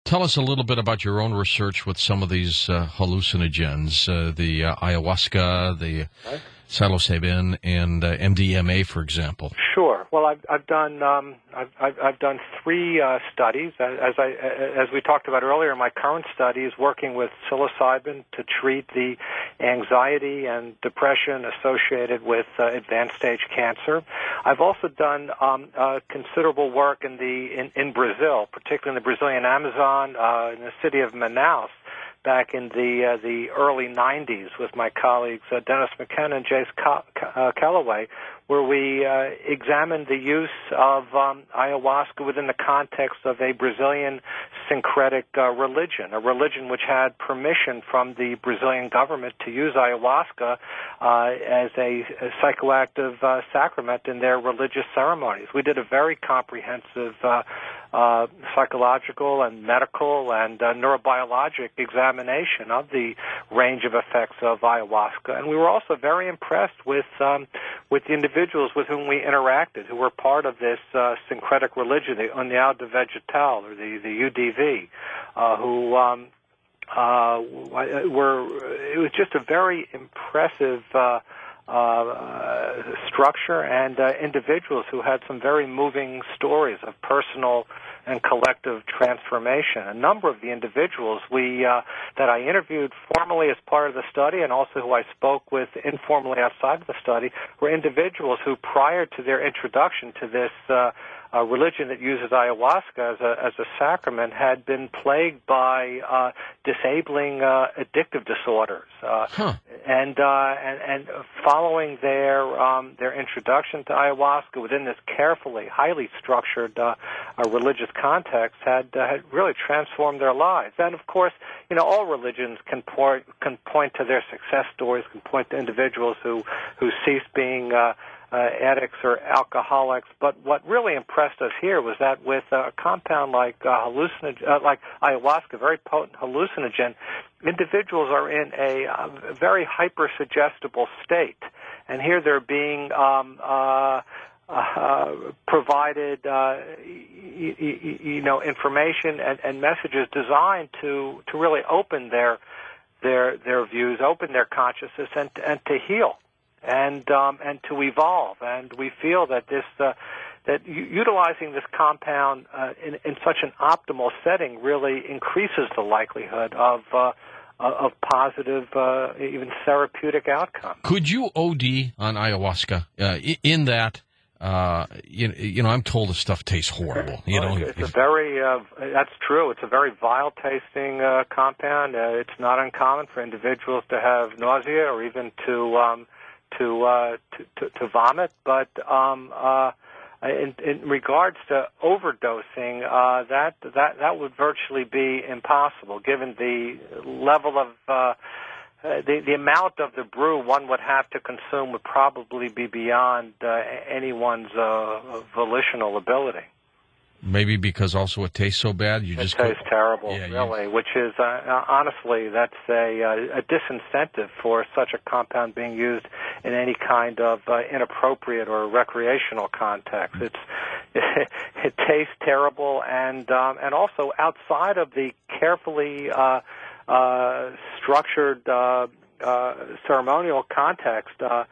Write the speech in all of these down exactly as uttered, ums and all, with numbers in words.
Tell us a little bit about your own research with some of these uh, hallucinogens, uh, the uh, ayahuasca, the Right. psilocybin, and uh, M D M A, for example. Sure. Well, I've, I've done um, I've, I've, I've done three uh, studies. As I as we talked about earlier, my current study is working with psilocybin to treat the anxiety and depression associated with uh, advanced stage cancer. I've also done um, uh, considerable work in the in, in Brazil, particularly in the Brazilian Amazon, uh, in the city of Manaus, back in the uh, the early nineties with my colleagues uh, Dennis McKenna and Jace Ca- uh, Calloway, where we uh, examined the use of um, ayahuasca within the context of a Brazilian syncretic uh, religion, a religion which had permission from the Brazilian government to use ayahuasca uh, as a, a psychoactive uh, sacrament in their religious ceremonies. We did a very comprehensive uh, uh, psychological and medical and uh, neurobiologic examination of the range of effects of ayahuasca, and we were also very impressed with um, with the individuals with whom we interacted, who were part of this uh, syncretic religion, the União de Vegetal, or the, the U D V, uh, who um, uh, were, it was just a very impressive uh, uh, structure and uh, individuals who had some very moving stories of personal and collective transformation. A number of the individuals we uh, that I interviewed formally as part of the study, and also who I spoke with informally outside of the study, were individuals who, prior to their introduction to this uh, uh, religion that uses ayahuasca as a, as a sacrament, had been plagued by uh, disabling uh, addictive disorders. Uh, huh. And, uh, and and following their um, their introduction to ayahuasca within this carefully, highly structured uh, uh, religious context, had uh, had really transformed their lives. And of course, you know, all religions can point can point to their success stories, can point to individuals who who cease being uh, uh, addicts or alcoholics. But what really impressed us here was that with a compound like uh, hallucinogen, uh, like ayahuasca, very potent hallucinogen, individuals are in a uh, very hyper-suggestible state. And here they're being um, uh, uh, provided, uh, y- y- you know, information and, and messages designed to, to really open their their their views, open their consciousness, and and to heal, and um, and to evolve. And we feel that this. Uh, that utilizing this compound uh, in, in such an optimal setting really increases the likelihood of uh, of positive, uh, even therapeutic outcomes. Could you O D on ayahuasca uh, in that, uh, you, you know, I'm told the stuff tastes horrible. You well, know, it's a very, uh, that's true. It's a very vile-tasting uh, compound. Uh, it's not uncommon for individuals to have nausea or even to um, to, uh, to, to to vomit, but um, uh, In, in regards to overdosing, uh, that that that would virtually be impossible, given the level of uh, the the amount of the brew one would have to consume would probably be beyond uh, anyone's uh, volitional ability. Maybe because also it tastes so bad, you it just tastes go, terrible, yeah, really. You... Which is uh, honestly, that's a, a disincentive for such a compound being used in any kind of uh, inappropriate or recreational context. It's it, it tastes terrible, and um, and also outside of the carefully uh, uh, structured uh, uh, ceremonial context. Uh,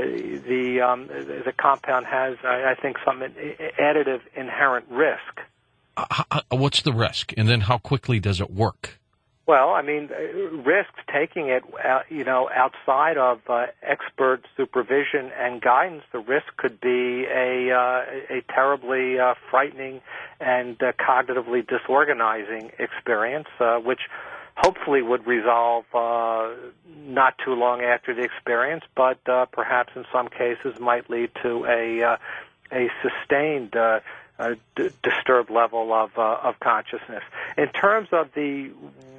The um, the compound has, I think, some additive inherent risk. Uh, what's the risk, and then how quickly does it work? Well, I mean, risks taking it, uh, you know, outside of uh, expert supervision and guidance. The risk could be a uh, a terribly uh, frightening and uh, cognitively disorganizing experience, uh, which hopefully would resolve uh, not too long after the experience, but uh, perhaps in some cases might lead to a uh, a sustained uh, uh, d- disturbed level of uh, of consciousness. In terms of the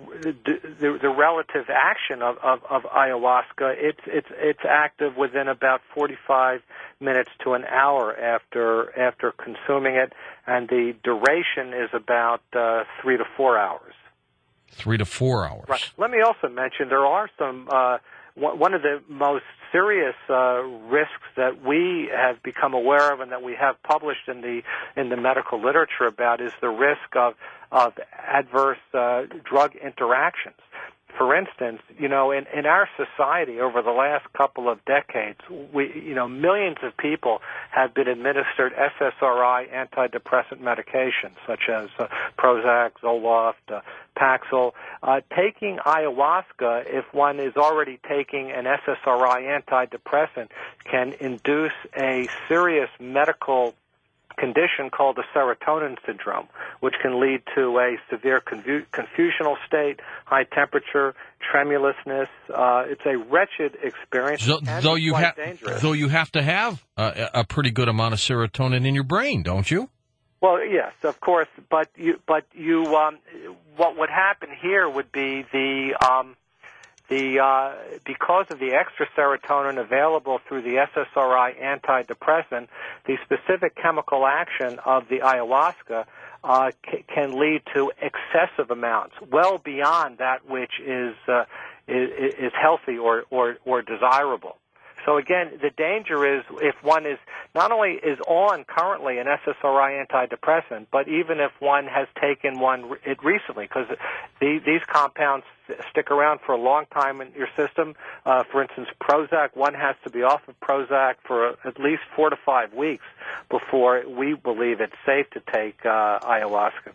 the, the relative action of, of, of ayahuasca, it's it's it's active within about forty-five minutes to an hour after after consuming it, and the duration is about uh, three to four hours. Three to four hours. Right. Let me also mention there are some uh, one of the most serious uh, risks that we have become aware of and that we have published in the in the medical literature about is the risk of of adverse uh, drug interactions. For instance, you know, in, in our society over the last couple of decades, we, you know, millions of people have been administered S S R I antidepressant medications such as uh, Prozac, Zoloft, uh, Paxil. Uh, taking ayahuasca, if one is already taking an S S R I antidepressant, can induce a serious medical condition called a serotonin syndrome, which can lead to a severe confu- confusional state, high temperature, tremulousness. Uh, it's a wretched experience. So, and though it's you quite have, dangerous. though you have to have uh, a pretty good amount of serotonin in your brain, don't you? Well, yes, of course, but you, but you, um, what would happen here would be the um, The uh, because of the extra serotonin available through the S S R I antidepressant, the specific chemical action of the ayahuasca uh, c- can lead to excessive amounts, well beyond that which is uh, is, is healthy or, or, or desirable. So again, the danger is if one is not only is on currently an S S R I antidepressant, but even if one has taken one it recently, because the, these compounds stick around for a long time in your system. Uh, for instance, Prozac, one has to be off of Prozac for at least four to five weeks before we believe it's safe to take uh, ayahuasca.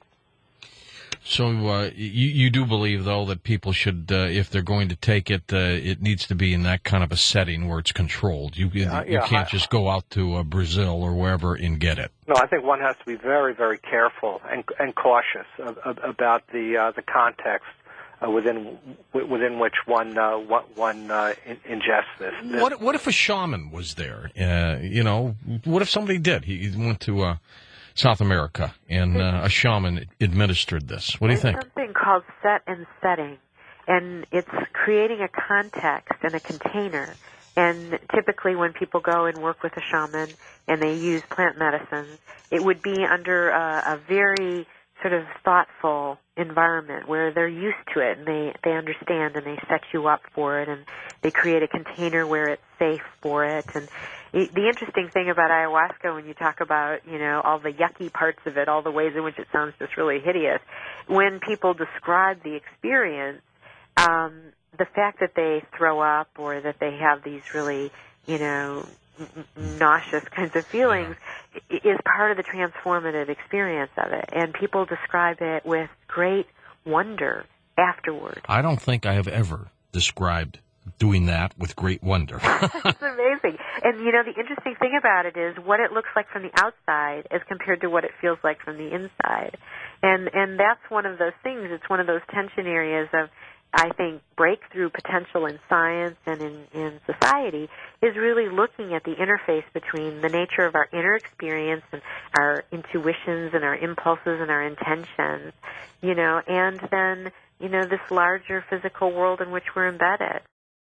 So uh, you, you do believe, though, that people should, uh, if they're going to take it, uh, it needs to be in that kind of a setting where it's controlled. You, Uh, you yeah, can't I- just go out to uh, Brazil or wherever and get it. No, I think one has to be very, very careful and, and cautious of, of, about the uh, the context uh, within within which one uh, one uh, in, ingests this. What what if a shaman was there? Uh, you know, what if somebody did? He he went to uh, South America and uh, a shaman administered this. What do you think? There's something called set and setting, and it's creating a context and a container. And typically when people go and work with a shaman and they use plant medicines, it would be under a, a very sort of thoughtful environment where they're used to it and they, they understand and they set you up for it and they create a container where it's safe for it. And it, the interesting thing about ayahuasca, when you talk about, you know, all the yucky parts of it, all the ways in which it sounds just really hideous, when people describe the experience, um, the fact that they throw up or that they have these really, you know, nauseous kinds of feelings yeah. is part of the transformative experience of it. And people describe it with great wonder afterward. I don't think I have ever described doing that with great wonder. It's amazing. And, you know, the interesting thing about it is what it looks like from the outside as compared to what it feels like from the inside. And, and that's one of those things. It's one of those tension areas of, I think, breakthrough potential in science and in, in society is really looking at the interface between the nature of our inner experience and our intuitions and our impulses and our intentions, you know, and then, you know, this larger physical world in which we're embedded.